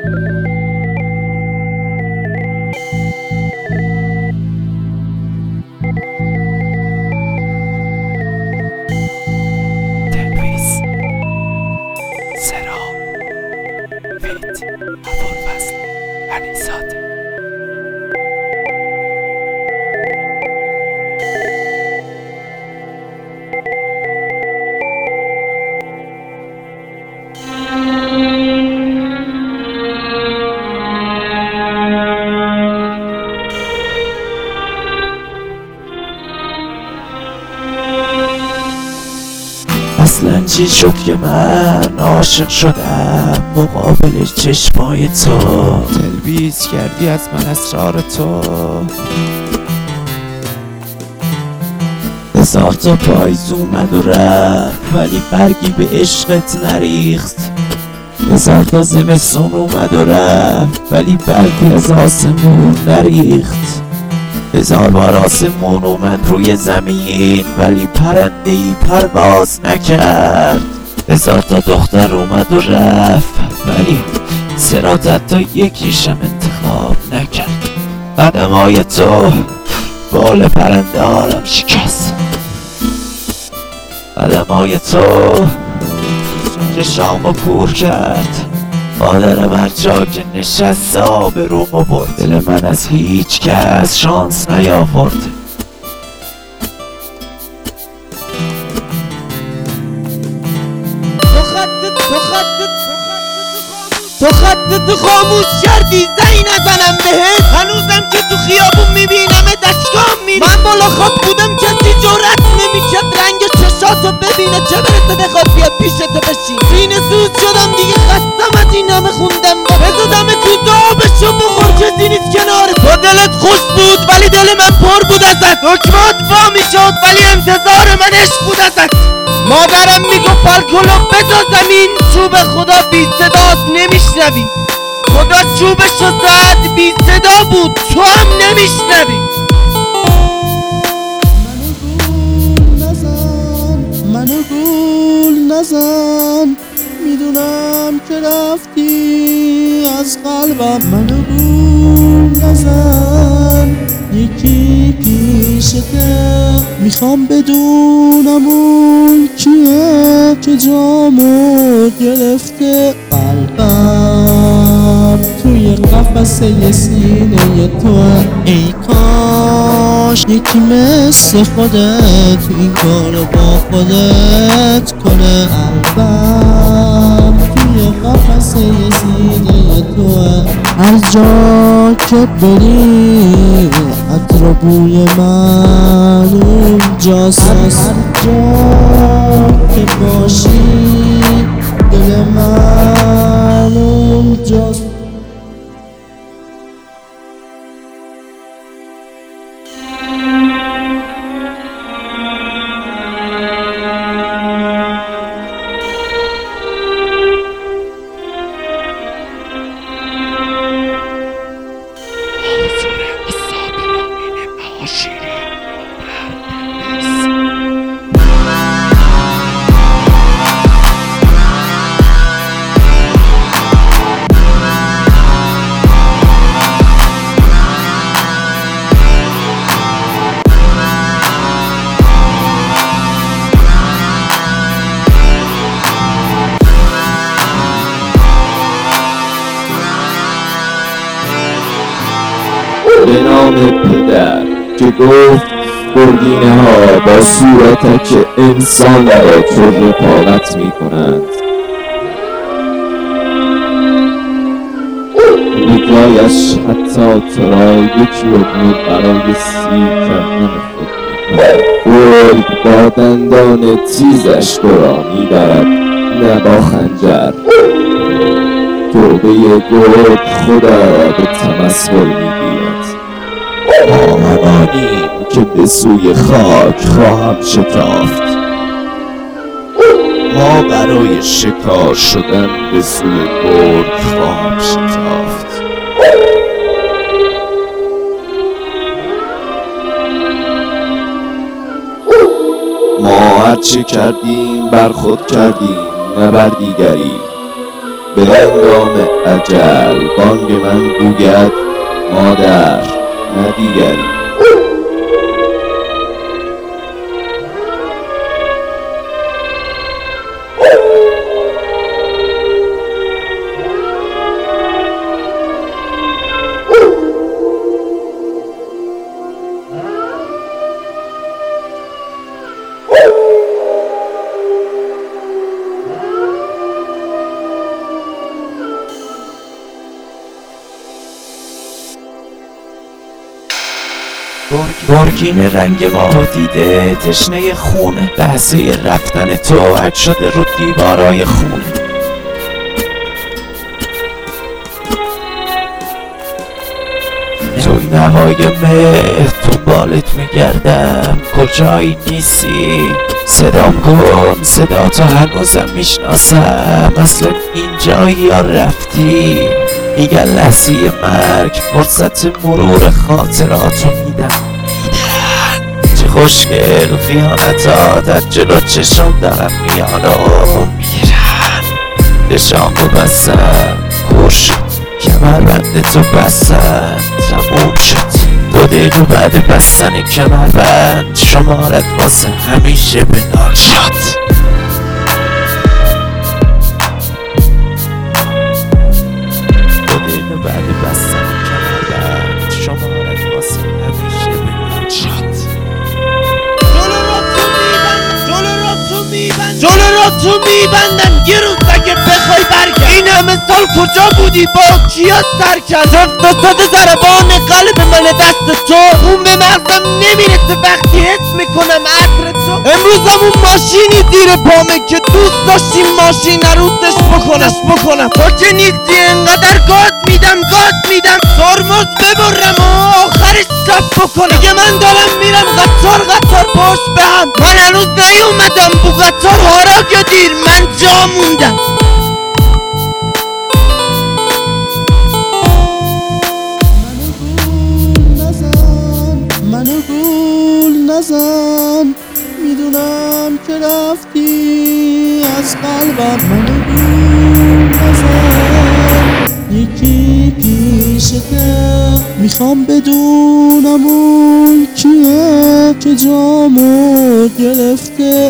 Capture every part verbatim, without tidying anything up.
تلویز سرا فیت ابوالفضل علیزاده. اصلا چی شد که من عاشق شدم مقابل چشمای تو؟ تلبیس کردی از من اسرار تو. هزار تا پاییز اومد و رفت ولی برگی به عشقت نریخت. هزار تا زمستون اومد و رفت ولی برگی از آسمون نریخت. هزار بار آسمون اومد روی زمین ولی پرنده ای پرواز نکرد. هزار تا دختر اومد و رفت ولی سراتت تا یکیشم انتخاب نکرد. قدمای تو بال پرنده هارم شکست. قدمای تو چشامو کور کرد. مادرم هر جا که نشست آبرومو برد. دل من از هیچ کس شانس نیاورد. تو خطت تو خطت تو خطت خاموش کردی زنی نزنم بهت. هنوزم که تو خیابون میبینم دشکام میری. من بالا خواب بودم کسی جرأت نمیکرد رنگ چشاتو ببینه، چه برسه بخواد بیاد پیشتو بشین. سینه سوز شدم دیگه خستم از این همه خوندم. بزدم تو دابشو بخور کسی نیست کنار تو. دلت خوش بود ولی دل من پر بود ازت. حکمات با میشد ولی انتظار من عشق بود ازت. مادرم میگفت پالکلو بجا زمین. چوب خدا بی صداست نمیشنوی. خدا چوبشو زد بی صدا بود تو هم نمیشنوی. منو گول نزن میدونم که رفتی از قلبم. منو گول نزن یکی پیشته. میخوام بدونم اون کیه که جامو گرفته. قلبم توی قفسه سینه توه. ای کاش یکی مثل خودت این کارو با خودت کنه. قلبم توی قفسه سینه توه. هر جا که بری عطر بوی من اونجاست. هر جا که باشی دل من اونجاست. به نام پدر که گفت گرگینه ها با صورتک انسان را تو رفاقت می کنند. نگاهش حتی تو را یک لقمه برای سیر کردن خود می کند. گرگ با دندان تیزش تو را می برد نه با خنجر. توبه گرگ خدا را به تمسخر می گیرد. ما همانیم که به سوی خاک خواهم شتافت. ما برای شکار شدن به سوی گرگ خواهم شتافت. ما هرچه کردیم بر خود کردیم نه بر دیگری. به هنگام اجل بانگ من گوید مادر نه دیگری. برگین رنگ ما دیده تشنه خونه، لحظه رفتن تو عد شده رو دیوارای خونه. توی نهای مه دنبالت میگردم کجایی نیستی، صدام کن صدا تو هنوزم میشناسم، اصلا اینجایی یا رفتی. میگن لحظه مرگ فرصت مرور خاطراتو میدم، چه خوشگل خیانتات از جلو چشم دارم میان و میرن. دشامو بستم کور شد کمربند تو بستن تموم شد، دو دقیقه بعد بستن کمربند شمارت واسه همیشه به نال شد. جلو را تو میبندم یه روز اگه بخوای برگرد. این همه سال کجا بودی با کیا سر کرد؟ افتاد ضربان قلب من دست تو، اون به مغزم نمیرسه وقتی حس میکنم عطر تو. امروزم اون ماشینی زیر پامه که دوست داشتی ماشین روزش بکنش بکنم تو که نیستی انقدر گاز میدم گاز میدم ترمز ببرم و آخرش سب بکنم. دیگه من دارم میرم قطار قطار باش به هم، من هنوز نیومدم بو قطار هارا یا دیر من جا موندم. منو گول نزن میدونم که رفتی از قلبم، منو گول نزن یکی پیشته، میخوام بدونم اون کیه که جامو گرفته.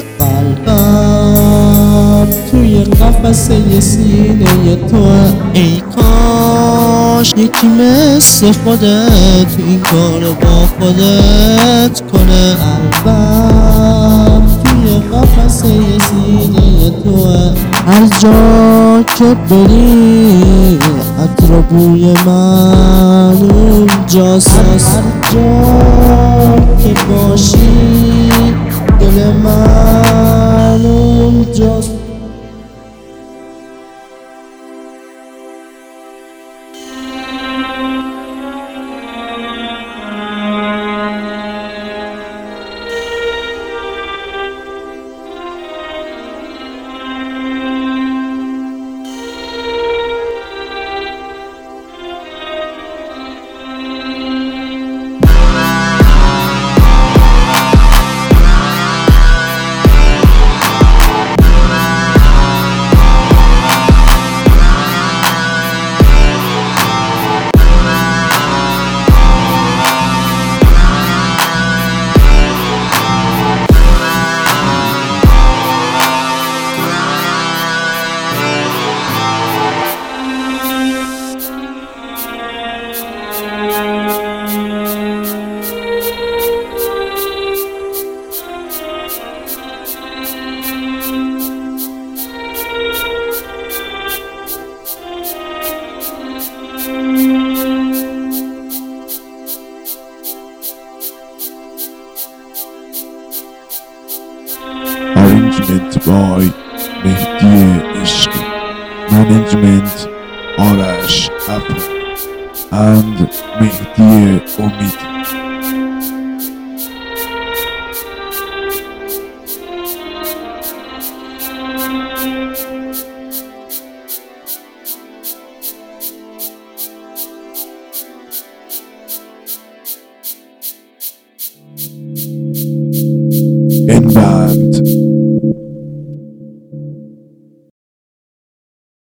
قلبم توی قفسه سینه تو، ای کاش یکی مثل خودت این کارو با خودت کنه. قلبم توی قفسه سینه تو، هر جا که بری عطر بوی من اونجاست، هر جا که باشی دل من اونجاست. Arrangement by مهدی عشقی. Management آرش اپل and مهدی امید.